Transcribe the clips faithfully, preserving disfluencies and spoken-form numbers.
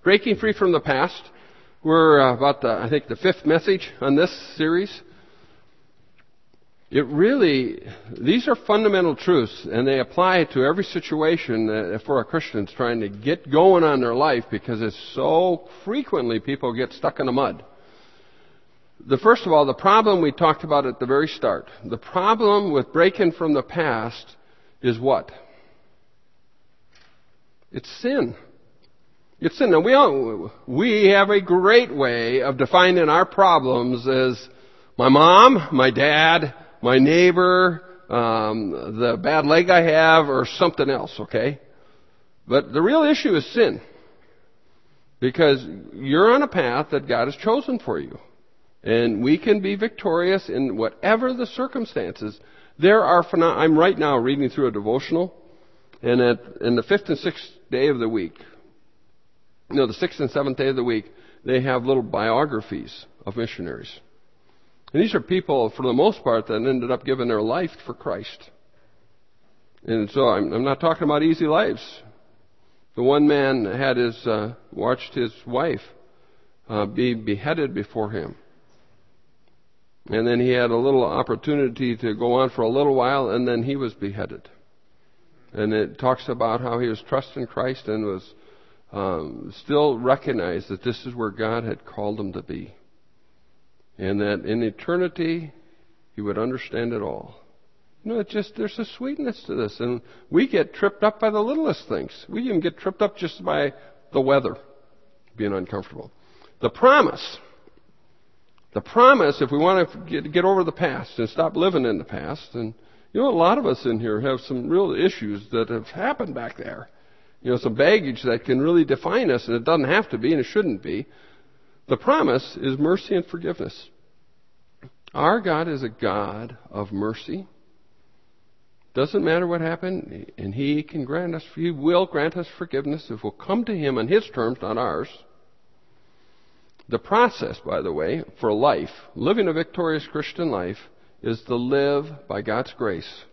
Breaking free from the past. We're uh, about, the, I think, the fifth message on this series. It really, these are fundamental truths, and they apply to every situation uh, for a Christian trying to get going on their life, because it's so frequently people get stuck in the mud. The first of all, the problem we talked about at the very start. The problem with breaking from the past is what? It's sin. It's sin. Now, we all, we have a great way of defining our problems as my mom, my dad, my neighbor, um, the bad leg I have, or something else, okay? But the real issue is sin. Because you're on a path that God has chosen for you. And we can be victorious in whatever the circumstances. There are, I'm right now reading through a devotional, and at, in the fifth and sixth day of the week, no, the sixth and seventh day of the week, they have little biographies of missionaries. And these are people, for the most part, that ended up giving their life for Christ. And so I'm, I'm not talking about easy lives. The one man had his, uh, watched his wife uh, be beheaded before him. And then he had a little opportunity to go on for a little while, and then he was beheaded. And it talks about how he was trusting Christ and was um, still recognized that this is where God had called him to be. And that in eternity, he would understand it all. You know, it just, there's a sweetness to this. And we get tripped up by the littlest things. We even get tripped up just by the weather being uncomfortable. The promise. The promise, if we want to get, get over the past and stop living in the past, and you know, a lot of us in here have some real issues that have happened back there. You know, some baggage that can really define us, and it doesn't have to be, and it shouldn't be. The promise is mercy and forgiveness. Our God is a God of mercy. Doesn't matter what happened, and He can grant us, He will grant us forgiveness if we'll come to Him on His terms, not ours. The process, by the way, for life, living a victorious Christian life, is to live by God's grace.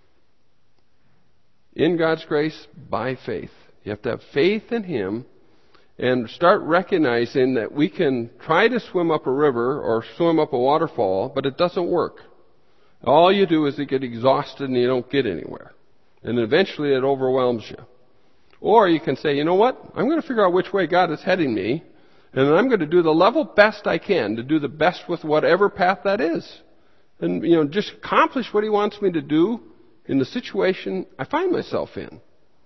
In God's grace, by faith. You have to have faith in Him and start recognizing that we can try to swim up a river or swim up a waterfall, but it doesn't work. All you do is you get exhausted and you don't get anywhere. And eventually it overwhelms you. Or you can say, you know what? I'm going to figure out which way God is heading me, and I'm going to do the level best I can to do the best with whatever path that is. And, you know, just accomplish what He wants me to do in the situation I find myself in.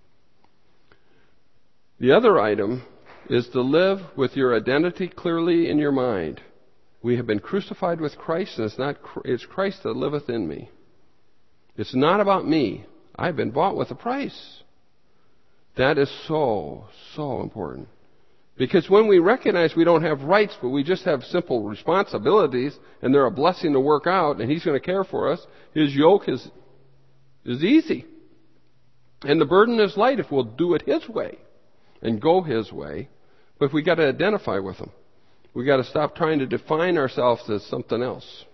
The other item is to live with your identity clearly in your mind. We have been crucified with Christ, and it's not, it's Christ that liveth in me. It's not about me. I've been bought with a price. That is so, so important. Because when we recognize we don't have rights, but we just have simple responsibilities, and they're a blessing to work out, and He's going to care for us, His yoke is, is easy. And the burden is light if we'll do it His way and go His way. But we got to identify with Him. We got to stop trying to define ourselves as something else.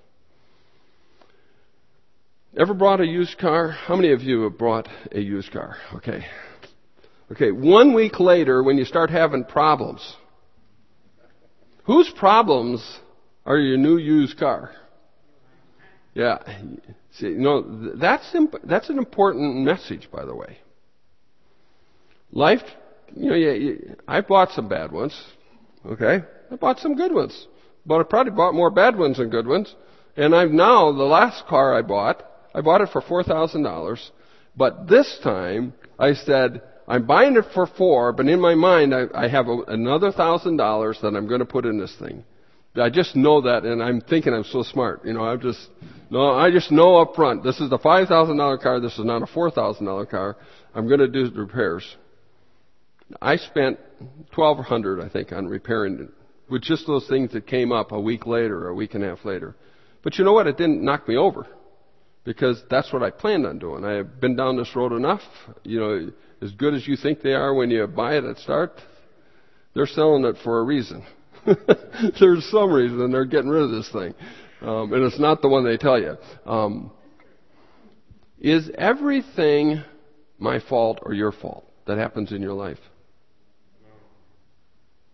Ever bought a used car? How many of you have bought a used car? Okay. Okay, one week later when you start having problems, whose problems are your new used car? Yeah. See, you know, that's, imp- that's an important message, by the way. Life, you know, yeah, yeah, I bought some bad ones. Okay. I bought some good ones. But I probably bought more bad ones than good ones. And I've now, the last car I bought, I bought it for four thousand dollars. But this time, I said, I'm buying it for four, but in my mind, I, I have a, another one thousand dollars that I'm going to put in this thing. I just know that, and I'm thinking I'm so smart. You know, I'm just, no, I just know up front, this is the five thousand dollars car, this is not a four thousand dollars car. I'm going to do the repairs. I spent twelve hundred dollars, I think, on repairing it, with just those things that came up a week later or a week and a half later. But you know what? It didn't knock me over, because that's what I planned on doing. I have been down this road enough. You know, as good as you think they are when you buy it at start, they're selling it for a reason. There's some reason they're getting rid of this thing. Um, and it's not the one they tell you. Um, is everything my fault or your fault that happens in your life?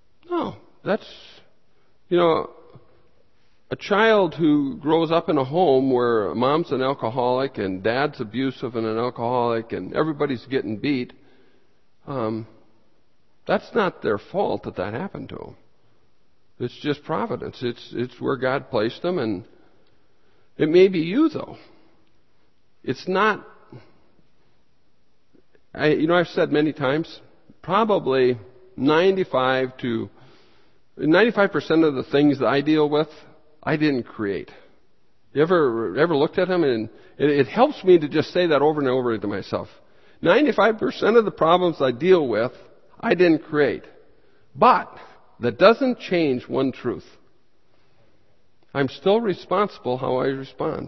that's, you know, a child who grows up in a home where mom's an alcoholic and dad's abusive and an alcoholic and everybody's getting beat, um, that's not their fault that that happened to them. It's just providence. It's it's where God placed them, and it may be you though. It's not. I, you know, I've said many times, probably ninety-five to ninety-five percent of the things that I deal with, I didn't create. You ever ever looked at them? And it, it helps me to just say that over and over to myself. ninety-five percent of the problems I deal with, I didn't create. But that doesn't change one truth. I'm still responsible how I respond.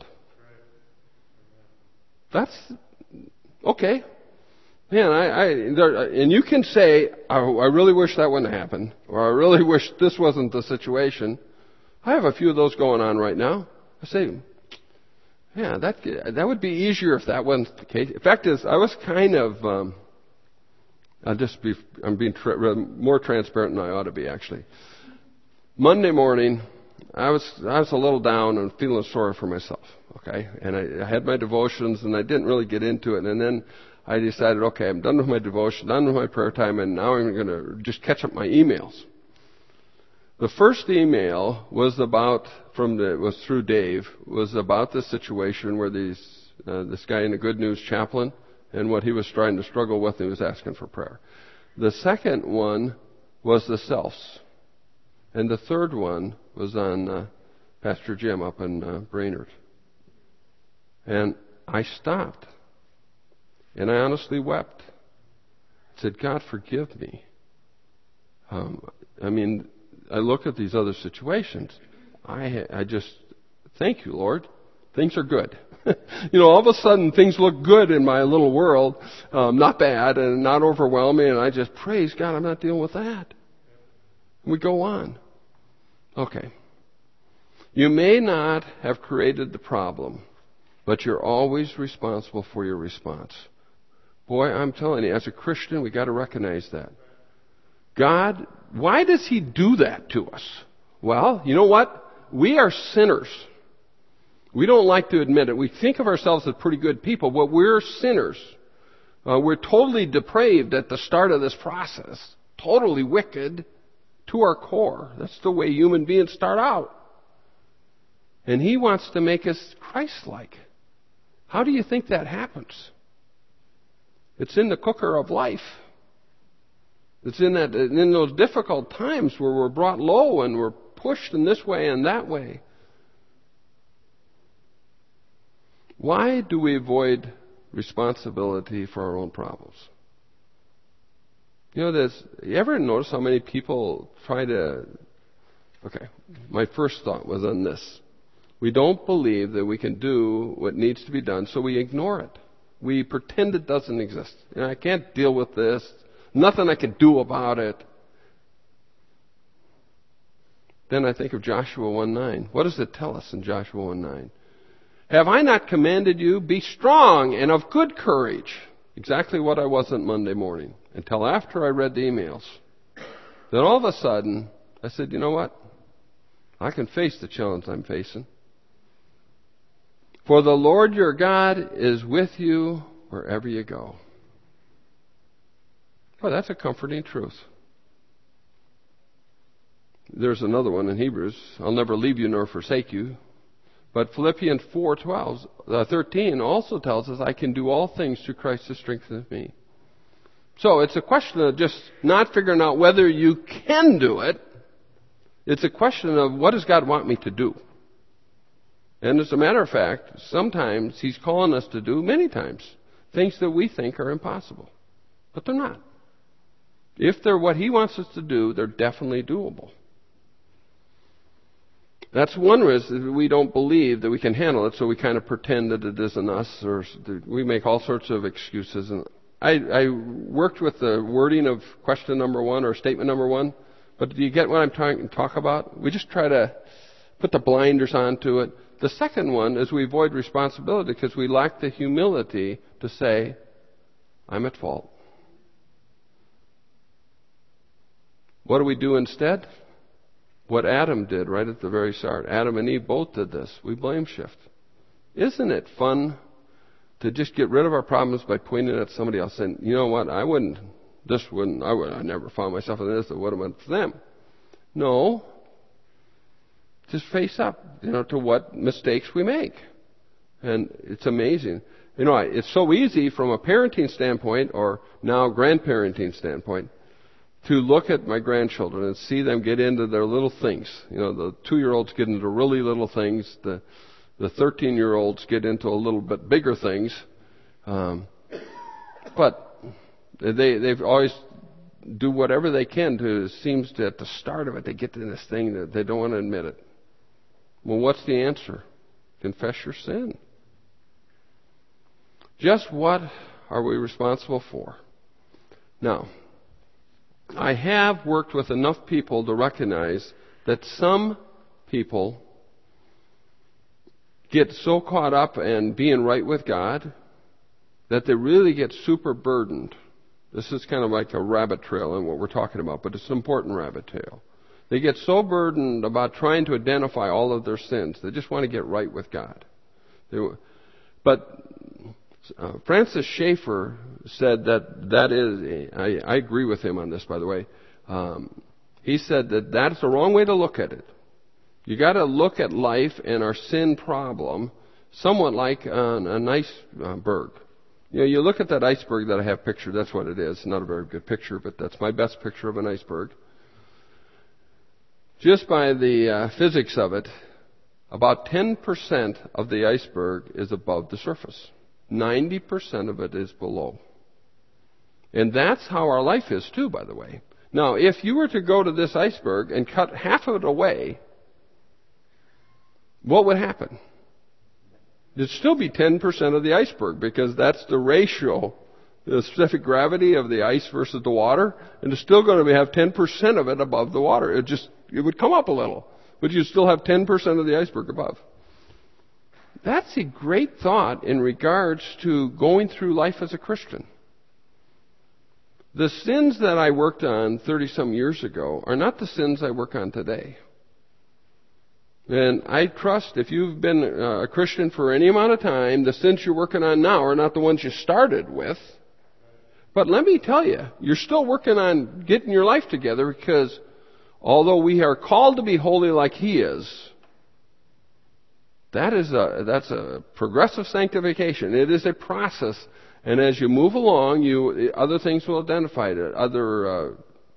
That's okay. Man, I, I there, and you can say, I, I really wish that wouldn't happen, or I really wish this wasn't the situation. I have a few of those going on right now. I say, yeah, that that would be easier if that wasn't the case. The fact is, I was kind of, um, I'll just be, I'm being tra- more transparent than I ought to be actually. Monday morning, I was I was a little down and feeling sorry for myself. Okay, and I, I had my devotions and I didn't really get into it, and then I decided, okay, I'm done with my devotion, done with my prayer time, and now I'm going to just catch up my emails. The first email was about, from the, was through Dave, was about the situation where these, uh, this guy in the Good News Chaplain and what he was trying to struggle with, and he was asking for prayer. The second one was the selves. And the third one was on uh, Pastor Jim up in uh, Brainerd. And I stopped. And I honestly wept. I said, God, forgive me. Um, I mean, I look at these other situations. I I just, thank you, Lord. Things are good. You know, all of a sudden things look good in my little world. Um, not bad and not overwhelming. And I just, praise God, I'm not dealing with that. And we go on. Okay. You may not have created the problem, but you're always responsible for your response. Boy, I'm telling you, as a Christian, we got to recognize that. God, why does He do that to us? Well, you know what? We are sinners. We don't like to admit it. We think of ourselves as pretty good people, but we're sinners. Uh, we're totally depraved at the start of this process. Totally wicked to our core. That's the way human beings start out. And He wants to make us Christ-like. How do you think that happens? It's in the cooker of life. It's in that, in those difficult times where we're brought low and we're pushed in this way and that way. Why do we avoid responsibility for our own problems? You know, there's, you ever notice how many people try to, okay, my first thought was on this. We don't believe that we can do what needs to be done, so we ignore it. We pretend it doesn't exist. You know, I can't deal with this. Nothing I can do about it. Then I think of Joshua one nine. What does it tell us in Joshua one nine? Have I not commanded you, be strong and of good courage? Exactly what I wasn't Monday morning, until after I read the emails. Then all of a sudden, I said, you know what? I can face the challenge I'm facing. For the Lord your God is with you wherever you go. Well, that's a comforting truth. There's another one in Hebrews. I'll never leave you nor forsake you. But Philippians four twelve, uh, thirteen also tells us I can do all things through Christ who strengthens me. So it's a question of just not figuring out whether you can do it. It's a question of what does God want me to do? And as a matter of fact, sometimes He's calling us to do, many times, things that we think are impossible. But they're not. If they're what He wants us to do, they're definitely doable. That's one reason we don't believe that we can handle it, so we kind of pretend that it isn't us, or we make all sorts of excuses. And I, I worked with the wording of question number one or statement number one, but do you get what I'm trying to talk about? We just try to put the blinders onto it. The second one is we avoid responsibility because we lack the humility to say, I'm at fault. What do we do instead? what Adam did right at the very start. Adam and Eve both did this. We blame shift. Isn't it fun to just get rid of our problems by pointing at somebody else and, you know what, I wouldn't, this wouldn't, I would, I never found myself in this, it would have been for them. No. Just face up, you know, to what mistakes we make. And it's amazing. You know, it's so easy from a parenting standpoint, or now grandparenting standpoint, to look at my grandchildren and see them get into their little things. You know, the two-year-olds get into really little things. The the thirteen-year-olds get into a little bit bigger things. Um, but they they've always do whatever they can to. It seems to at the start of it they get to this thing that they don't want to admit it. Well, what's the answer? Confess your sin. Just what are we responsible for? Now, I have worked with enough people to recognize that some people get so caught up in being right with God that they really get super burdened. This is kind of like a rabbit trail in what we're talking about, but it's an important rabbit trail. They get so burdened about trying to identify all of their sins. They just want to get right with God. They, but uh, Francis Schaeffer said that that is, I, I agree with him on this, by the way. Um, he said that that's the wrong way to look at it. You got to look at life and our sin problem somewhat like an, an iceberg. You know, you look at that iceberg that I have pictured. That's what it is. Not a very good picture, but that's my best picture of an iceberg. Just by the uh, physics of it, about ten percent of the iceberg is above the surface. ninety percent of it is below. And that's how our life is too, by the way. Now, if you were to go to this iceberg and cut half of it away, what would happen? It'd still be ten percent of the iceberg, because that's the ratio, the specific gravity of the ice versus the water, and it's still going to have ten percent of it above the water. It just, it would come up a little, but you'd still have ten percent of the iceberg above. That's a great thought in regards to going through life as a Christian. The sins that I worked on thirty-some years ago are not the sins I work on today. And I trust if you've been a Christian for any amount of time, the sins you're working on now are not the ones you started with. But let me tell you, you're still working on getting your life together, because although we are called to be holy like He is, that is a, that's a progressive sanctification. It is a process. And as you move along, you, other things will identify it. Other, uh,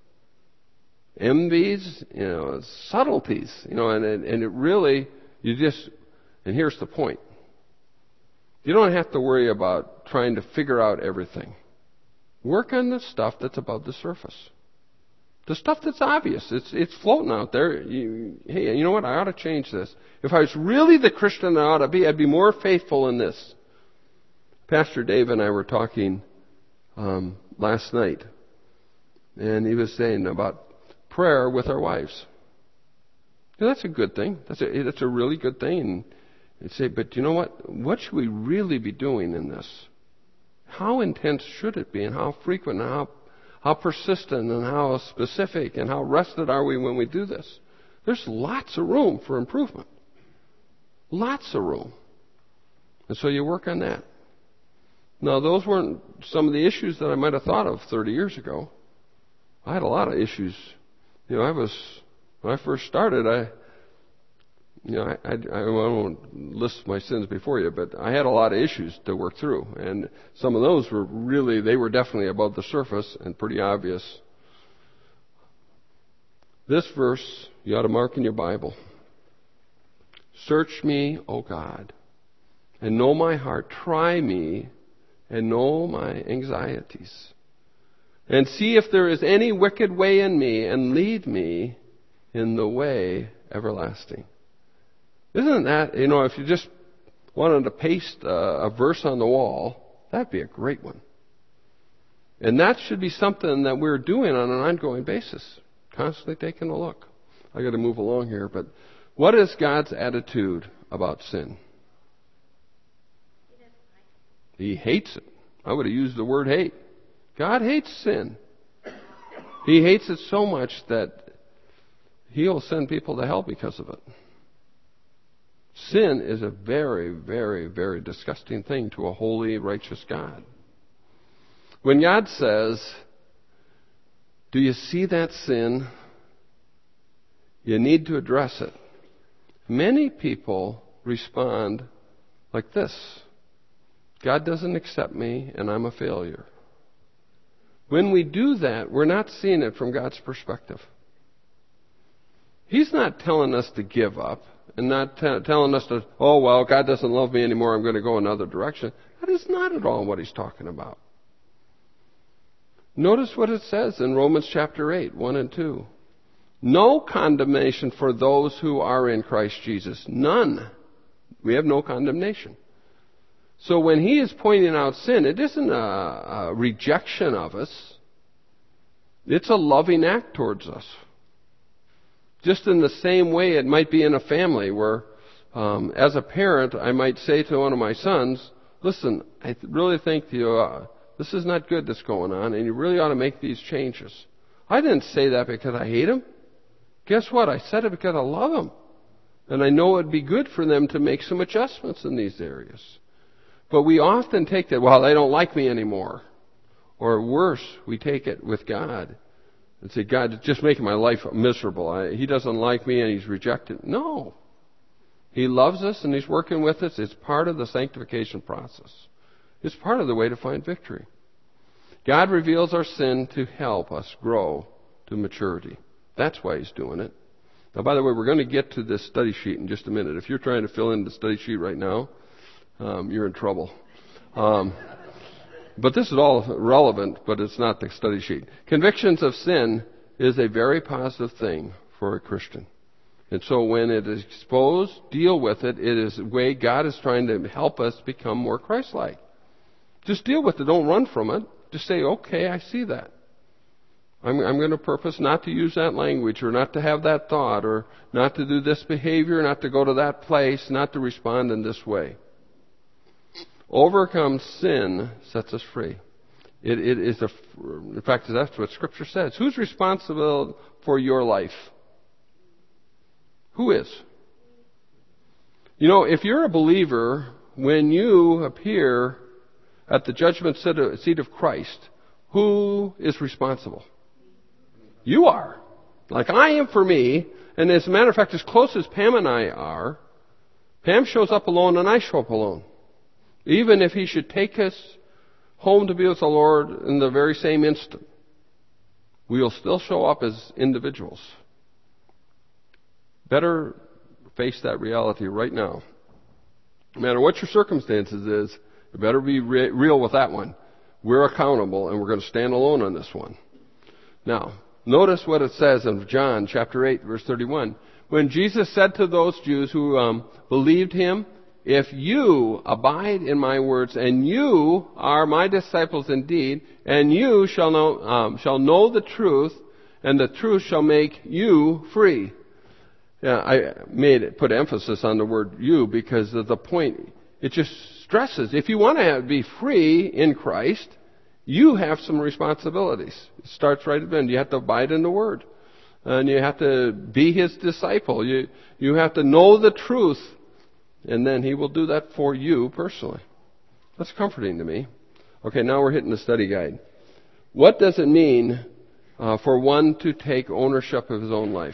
envies, you know, subtleties, you know, and, and it really, you just, and here's the point. You don't have to worry about trying to figure out everything. Work on the stuff that's above the surface. The stuff that's obvious. It's, it's floating out there. You, hey, you know what? I ought to change this. If I was really the Christian I ought to be, I'd be more faithful in this. Pastor Dave and I were talking um, last night, and he was saying about prayer with our wives. Now, that's a good thing. That's a, that's a really good thing. And you'd say, but you know what? What should we really be doing in this? How intense should it be, and how frequent, and how, how persistent, and how specific, and how rested are we when we do this? There's lots of room for improvement. Lots of room. And so you work on that. Now, those weren't some of the issues that I might have thought of thirty years ago. I had a lot of issues. You know, I was, when I first started, I, you know, I, I, I won't list my sins before you, but I had a lot of issues to work through. And some of those were really, they were definitely above the surface and pretty obvious. This verse, you ought to mark in your Bible. Search me, O God, and know my heart. Try me and know my anxieties. And see if there is any wicked way in me, and lead me in the way everlasting. Isn't that, you know, if you just wanted to paste a, a verse on the wall, that'd be a great one. And that should be something that we're doing on an ongoing basis. Constantly taking a look. I got to move along here, but what is God's attitude about sin? He hates it. I would have used the word hate. God hates sin. He hates it so much that He'll send people to hell because of it. Sin is a very, very, very disgusting thing to a holy, righteous God. When God says, do you see that sin? You need to address it. Many people respond like this. God doesn't accept me and I'm a failure. When we do that, we're not seeing it from God's perspective. He's not telling us to give up and not t- telling us to, oh, well, God doesn't love me anymore, I'm going to go another direction. That is not at all what he's talking about. Notice what it says in Romans chapter eight, one and two. No condemnation for those who are in Christ Jesus. None. We have no condemnation. So when he is pointing out sin, it isn't a, a rejection of us. It's a loving act towards us. Just in the same way it might be in a family where, um, as a parent, I might say to one of my sons, listen, I really think you, uh, this is not good that's going on, and you really ought to make these changes. I didn't say that because I hate him. Guess what? I said it because I love them. And I know it would be good for them to make some adjustments in these areas. But we often take that, well, they don't like me anymore. Or worse, we take it with God and say, God, it's just making my life miserable. I, he doesn't like me and he's rejected. No. He loves us and he's working with us. It's part of the sanctification process. It's part of the way to find victory. God reveals our sin to help us grow to maturity. That's why he's doing it. Now, by the way, we're going to get to this study sheet in just a minute. If you're trying to fill in the study sheet right now, um, you're in trouble. Um, but this is all relevant, but it's not the study sheet. Convictions of sin is a very positive thing for a Christian. And so when it is exposed, deal with it. It is a way God is trying to help us become more Christ-like. Just deal with it. Don't run from it. Just say, okay, I see that. I'm, I'm going to purpose not to use that language or not to have that thought or not to do this behavior, not to go to that place, not to respond in this way. Overcome sin sets us free. It, it is a, in fact, that's what Scripture says. Who's responsible for your life? Who is? You know, if you're a believer, when you appear at the judgment seat of Christ, who is responsible? You are. Like I am for me. And as a matter of fact, as close as Pam and I are, Pam shows up alone and I show up alone. Even if he should take us home to be with the Lord in the very same instant, we'll still show up as individuals. Better face that reality right now. No matter what your circumstances is, you better be re- real with that one. We're accountable and we're going to stand alone on this one. Now, notice what it says in John chapter eight, verse thirty-one. When Jesus said to those Jews who um, believed him, if you abide in my words, and you are my disciples indeed, and you shall know, um, shall know the truth, and the truth shall make you free. Yeah, I made it, put emphasis on the word you because of the point. It just stresses, if you want to have, be free in Christ, you have some responsibilities. It starts right at the end. You have to abide in the Word. And you have to be His disciple. You, you have to know the truth. And then He will do that for you personally. That's comforting to me. Okay, now we're hitting the study guide. What does it mean uh, for one to take ownership of his own life?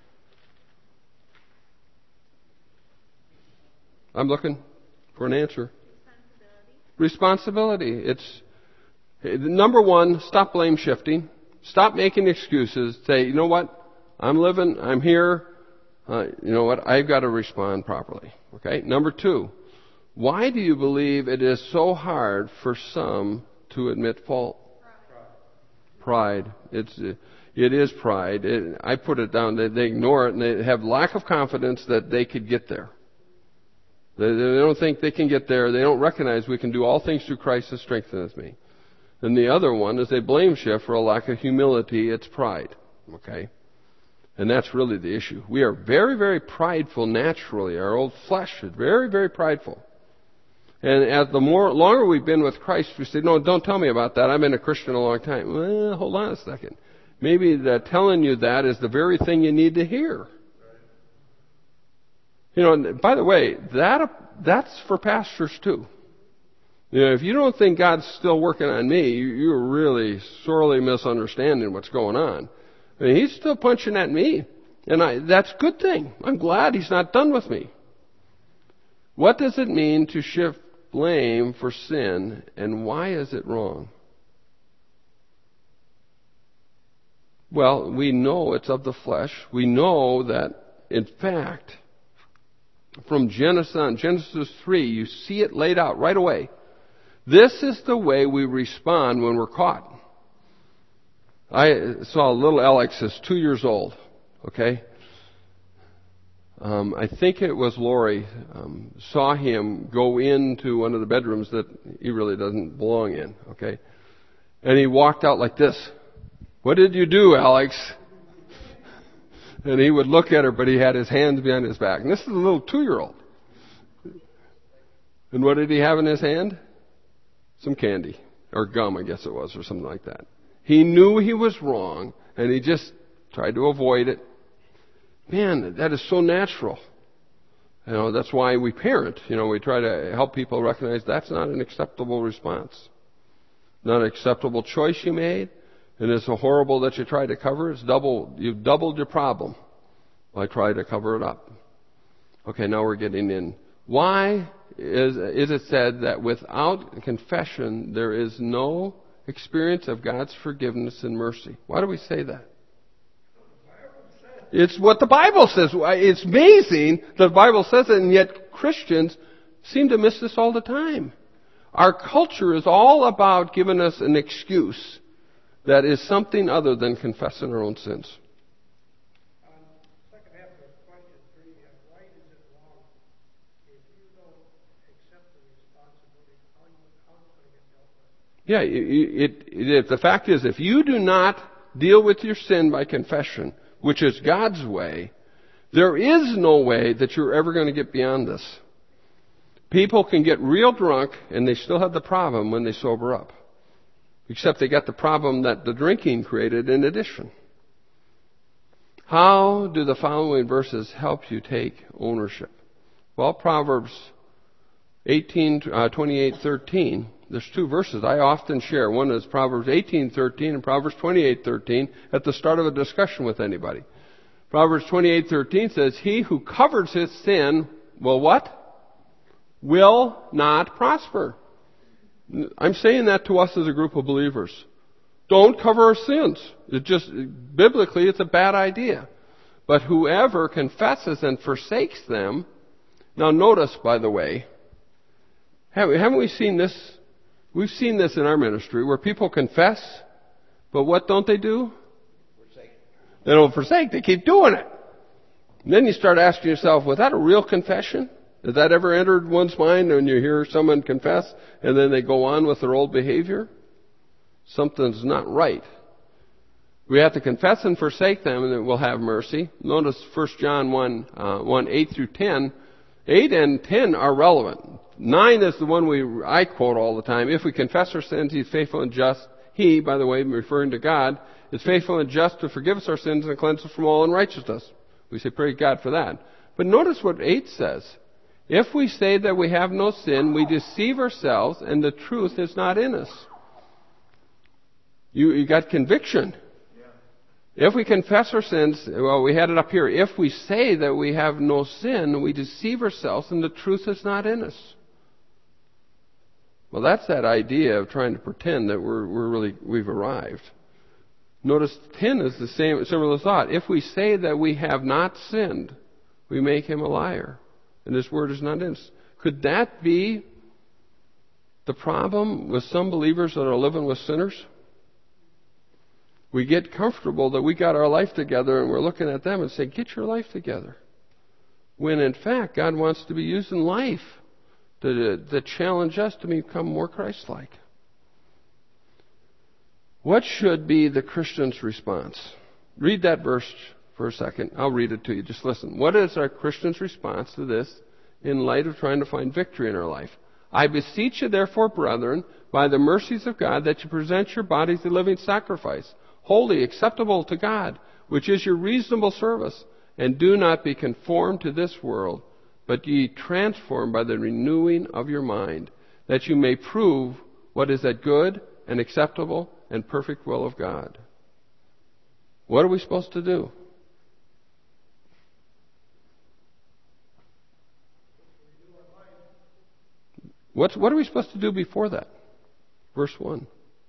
I'm looking for an answer. Responsibility. Responsibility. It's number one, stop blame shifting. Stop making excuses. Say, you know what? I'm living, I'm here. Uh, you know what? I've got to respond properly. Okay? Number two, why do you believe it is so hard for some to admit fault? Pride. Pride. It's, it is pride. It, I put it down. They, they ignore it and they have lack of confidence that they could get there. They, they don't think they can get there. They don't recognize we can do all things through Christ that strengthens me. And the other one is they blame shift for a lack of humility. It's pride. Okay? And that's really the issue. We are very, very prideful naturally. Our old flesh is very, very prideful. And as the more longer we've been with Christ, we say, no, don't tell me about that. I've been a Christian a long time. Well, hold on a second. maybe the telling you that is the very thing you need to hear. You know, and by the way, that that's for pastors too. You know, if you don't think God's still working on me, you're really sorely misunderstanding what's going on. I mean, He's still punching at me, and I, that's a good thing. I'm glad He's not done with me. What does it mean to shift blame for sin, and why is it wrong? Well, we know it's of the flesh. We know that, in fact, from Genesis on, Genesis three, you see it laid out right away. This is the way we respond when we're caught. I saw little Alex is two years old, okay? Um, I think it was Lori, um, saw him go into one of the bedrooms that he really doesn't belong in, okay? And he walked out like this. What did you do, Alex? And he would look at her, but he had his hands behind his back. And this is a little two-year-old. And what did he have in his hand? Some candy. Or gum, I guess it was, or something like that. He knew he was wrong, and he just tried to avoid it. Man, that is so natural. You know, that's why we parent. You know, we try to help people recognize that's not an acceptable response. Not an acceptable choice you made. And it's so horrible that you tried to cover. It's double, you've doubled your problem by trying to cover it up. Okay, now we're getting in. Why is, is it said that without confession there is no experience of God's forgiveness and mercy? Why do we say that? It's what the Bible says. It's amazing that the Bible says it, and yet Christians seem to miss this all the time. Our culture is all about giving us an excuse that is something other than confessing our own sins. Um, second half of question three, uh, why is it wrong if you don't accept the responsibility? How you how it's going to get dealt with? Yeah, it, it, it, the fact is, if you do not deal with your sin by confession, which is God's way, there is no way that you're ever going to get beyond this. People can get real drunk and they still have the problem when they sober up. Except they got the problem that the drinking created in addition. How do the following verses help you take ownership? Well, Proverbs eighteen, uh, twenty-eight, thirteen. There's two verses I often share. One is Proverbs eighteen, thirteen and Proverbs twenty-eight, thirteen at the start of a discussion with anybody. Proverbs twenty-eight, thirteen says, he who covers his sin will what? Will not prosper. I'm saying that to us as a group of believers. Don't cover our sins. It just, biblically, it's a bad idea. But whoever confesses and forsakes them, now notice, by the way, haven't we seen this? We've seen this in our ministry where people confess, but what don't they do? Forsake. They don't forsake, they keep doing it. And then you start asking yourself, was that a real confession? Has that ever entered one's mind when you hear someone confess and then they go on with their old behavior? Something's not right. We have to confess and forsake them and then we'll have mercy. Notice First John one, uh, one, eight through ten. eight and ten are relevant. nine is the one we, I quote all the time. If we confess our sins, He's faithful and just. He, by the way, referring to God, is faithful and just to forgive us our sins and cleanse us from all unrighteousness. We say, praise God for that. But notice what eight says. If we say that we have no sin, we deceive ourselves and the truth is not in us. You, you got conviction. Yeah. If we confess our sins, well, we had it up here. If we say that we have no sin, we deceive ourselves and the truth is not in us. Well, that's that idea of trying to pretend that we're, we're really, we've arrived. Notice ten is the same, similar thought. If we say that we have not sinned, we make Him a liar. And His word is not in us. Could that be the problem with some believers that are living with sinners? We get comfortable that we got our life together and we're looking at them and say, get your life together. When in fact, God wants to be using life to, to challenge us to become more Christ-like. What should be the Christian's response? Read that verse for a second. I'll read it to you. Just listen. What is our Christian's response to this in light of trying to find victory in our life? I beseech you therefore, brethren, by the mercies of God, that you present your bodies a living sacrifice, holy, acceptable to God, which is your reasonable service. And do not be conformed to this world, but ye transformed by the renewing of your mind, that you may prove what is that good and acceptable and perfect will of God. What are we supposed to do? What's, what are we supposed to do before that? Verse one.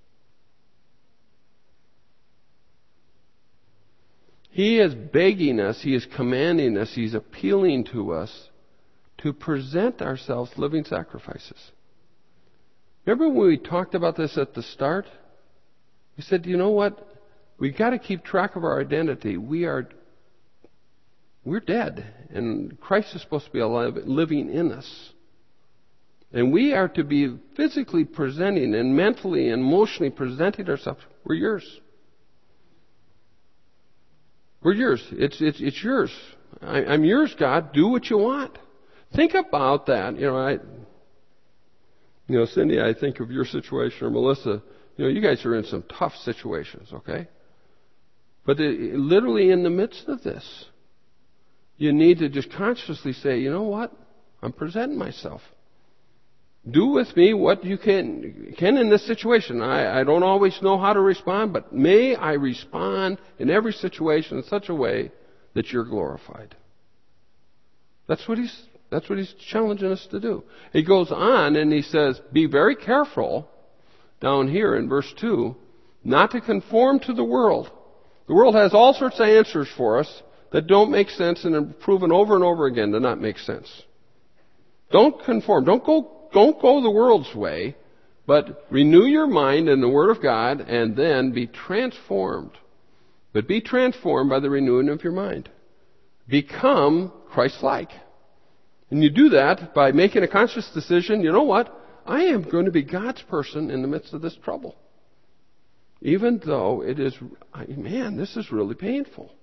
He is begging us, He is commanding us, He's appealing to us to present ourselves living sacrifices. Remember when we talked about this at the start? We said, you know what? We've got to keep track of our identity. We are, we're dead, and Christ is supposed to be alive, living in us. And we are to be physically presenting and mentally and emotionally presenting ourselves. We're yours. We're yours. It's it's it's yours. I, I'm yours, God. Do what you want. Think about that. You know, I, you know, Cindy, I think of your situation, or Melissa. You know, you guys are in some tough situations, okay? But it, literally in the midst of this, you need to just consciously say, you know what? I'm presenting myself. Do with me what you can, can in this situation. I, I don't always know how to respond, but may I respond in every situation in such a way that you're glorified. That's what he's, that's what he's challenging us to do. He goes on and he says, be very careful, down here in verse two, not to conform to the world. The world has all sorts of answers for us that don't make sense and are proven over and over again to not make sense. Don't conform. Don't go Don't go the world's way, but renew your mind in the Word of God and then be transformed. But be transformed by the renewing of your mind. Become Christ-like. And you do that by making a conscious decision, you know what? I am going to be God's person in the midst of this trouble. Even though it is, man, this is really painful.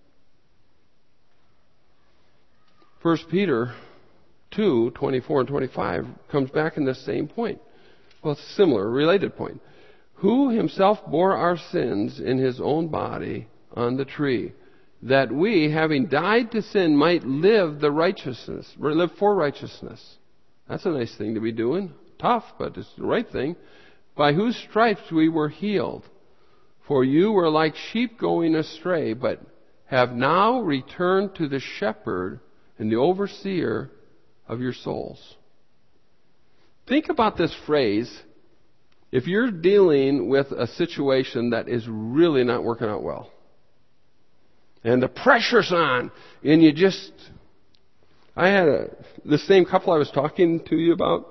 First Peter two, twenty-four and twenty-five comes back in the same point. Well, it's a similar, related point. Who himself bore our sins in his own body on the tree, that we, having died to sin, might live the righteousness, live for righteousness. That's a nice thing to be doing. Tough, but it's the right thing. By whose stripes we were healed. For you were like sheep going astray, but have now returned to the shepherd and the overseer of your souls. Think about this phrase. If you're dealing with a situation that is really not working out well, and the pressure's on, and you just... I had a, the same couple I was talking to you about.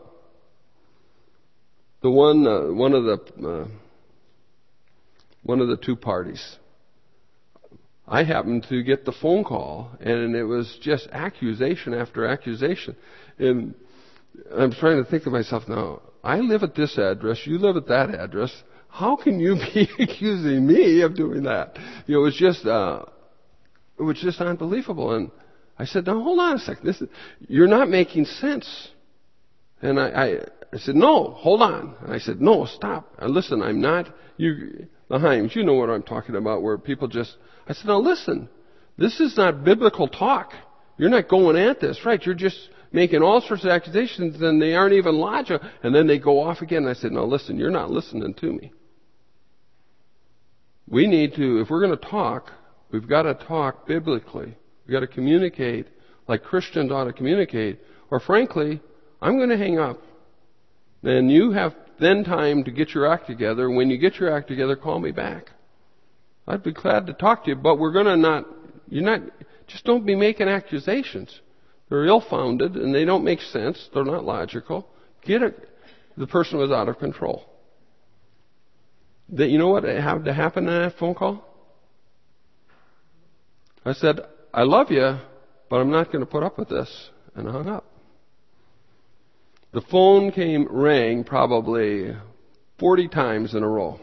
The one, uh, one of the, uh, one of the two parties. I happened to get the phone call, and it was just accusation after accusation. And I'm trying to think to myself now, I live at this address, you live at that address. How can you be accusing me of doing that? You know, it was just, uh, it was just unbelievable. And I said, now hold on a second. This is, you're not making sense. And I, I, I said, no, hold on. And I said, no, stop. And listen, I'm not, you, the Heims, you know what I'm talking about, where people just, I said, now listen, this is not biblical talk. You're not going at this, right? You're just making all sorts of accusations and they aren't even logical. And then they go off again. And I said, now listen, you're not listening to me. We need to, if we're going to talk, we've got to talk biblically. We've got to communicate like Christians ought to communicate. Or frankly, I'm going to hang up. Then you have then time to get your act together. When you get your act together, call me back. I'd be glad to talk to you, but we're going to not, you're not, just don't be making accusations. They're ill-founded and they don't make sense. They're not logical. Get it. The person was out of control. That, you know what had to happen in that phone call? I said, I love you, but I'm not going to put up with this. And I hung up. The phone came, rang probably forty times in a row.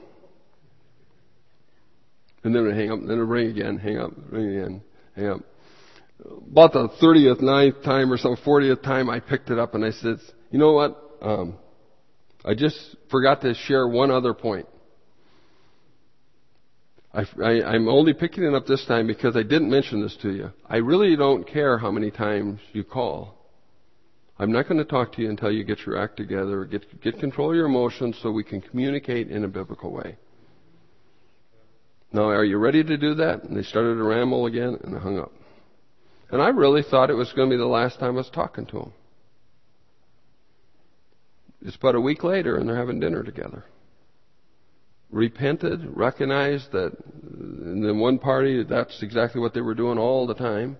And then it hang up, then it ring again, hang up, ring again, hang up. About the thirtieth, ninth time or some fortieth time, I picked it up and I said, you know what? Um, I just forgot to share one other point. I, I, I'm only picking it up this time because I didn't mention this to you. I really don't care how many times you call. I'm not going to talk to you until you get your act together, get, get control of your emotions so we can communicate in a biblical way. Now, are you ready to do that? And they started to ramble again, and I hung up. And I really thought it was going to be the last time I was talking to them. It's about a week later, and they're having dinner together. Repented, recognized that in the one party, that's exactly what they were doing all the time.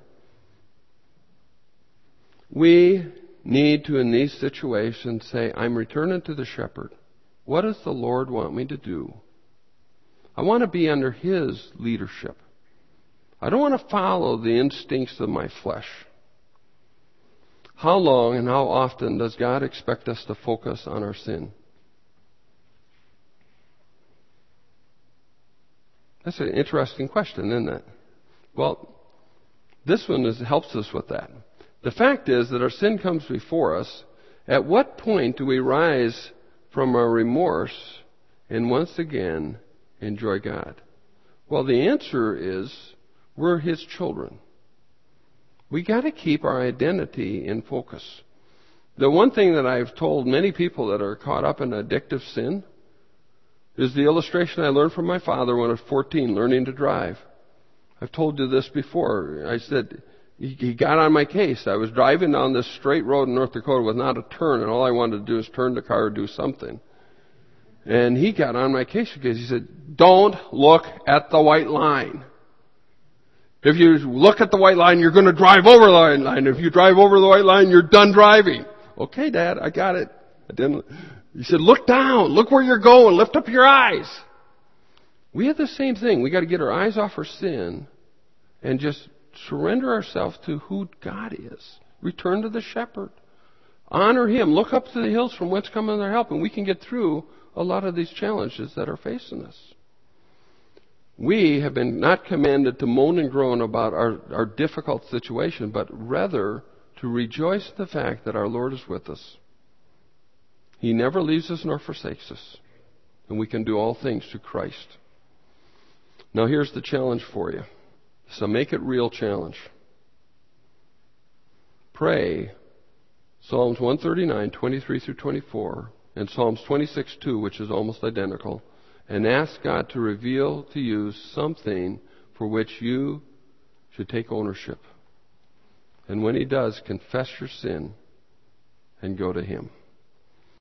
We need to, in these situations, say, I'm returning to the shepherd. What does the Lord want me to do? I want to be under His leadership. I don't want to follow the instincts of my flesh. How long and how often does God expect us to focus on our sin? That's an interesting question, isn't it? Well, this one is, helps us with that. The fact is that our sin comes before us. At what point do we rise from our remorse and once again enjoy God? Well, the answer is we're His children. We got to keep our identity in focus. The one thing that I've told many people that are caught up in addictive sin is the illustration I learned from my father when I was fourteen, learning to drive. I've told you this before. I said, he got on my case. I was driving down this straight road in North Dakota with not a turn, and all I wanted to do is turn the car or do something. And he got on my case because he said, don't look at the white line. If you look at the white line, you're going to drive over the white line. If you drive over the white line, you're done driving. Okay, Dad, I got it. I didn't. He said, look down. Look where you're going. Lift up your eyes. We have the same thing. We got to get our eyes off our sin and just surrender ourselves to who God is. Return to the shepherd. Honor Him. Look up to the hills from whence cometh our help, and we can get through a lot of these challenges that are facing us. We have been not commanded to moan and groan about our, our difficult situation, but rather to rejoice in the fact that our Lord is with us. He never leaves us nor forsakes us. And we can do all things through Christ. Now here's the challenge for you. So make it real challenge. Pray Psalms one thirty-nine, twenty-three through twenty-four, and Psalms twenty-six two, which is almost identical, and ask God to reveal to you something for which you should take ownership. And when He does, confess your sin and go to Him.